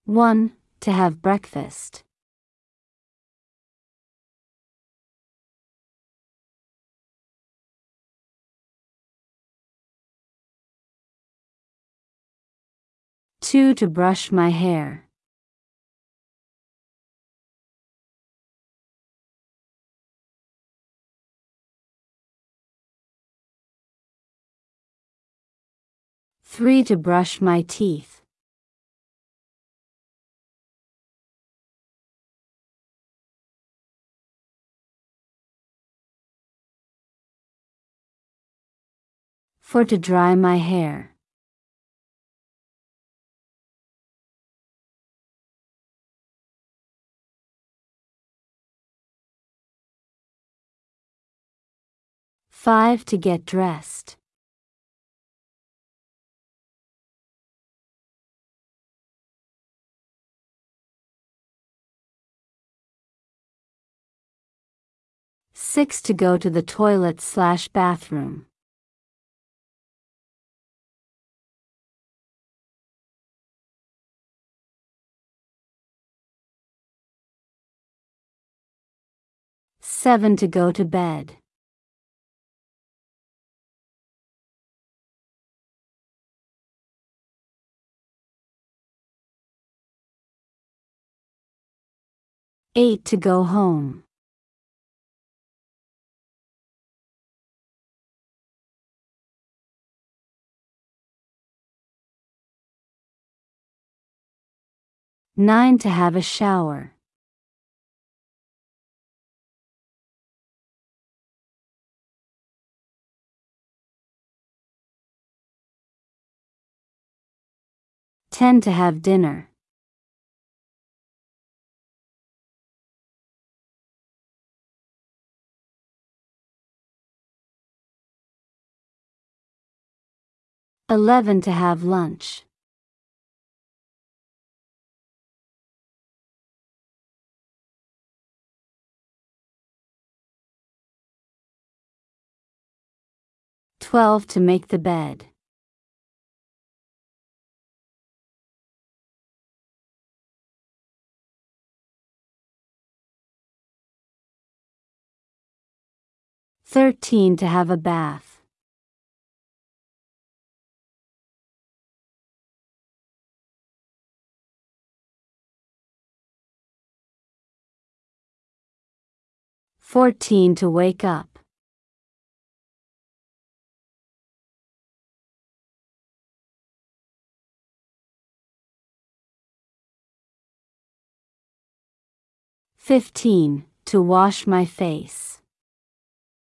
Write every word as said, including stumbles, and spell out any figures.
one. To have breakfast. two. To brush my hair. three. To brush my teeth. four. To dry my hair. five. To get dressed. six. To go to the toilet slash bathroom. seven. To go to bed. eight. To go home. nine. To have a shower. ten. To have dinner. eleven. To have lunch. twelve. To make the bed. thirteen. To have a bath. fourteen. To wake up. fifteen. To wash my face.